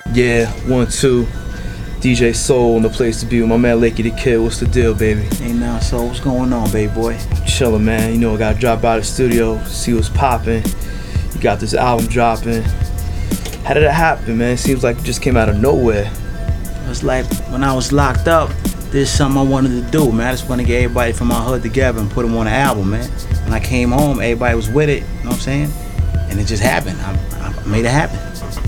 Yeah, 1-2. DJ Soul in the place to be with my man Lakey the Kid. What's the deal, baby? Hey now, so what's going on, baby boy? Chillin', man. You know, I gotta drop by the studio, see what's poppin'. You got this album dropping. How did it happen, man? Seems like it just came out of nowhere. It was like when I was locked up, there's something I wanted to do, man. I just wanted to get everybody from my hood together and put them on an album, man. When I came home, everybody was with it, you know what I'm saying? And it just happened. I made it happen.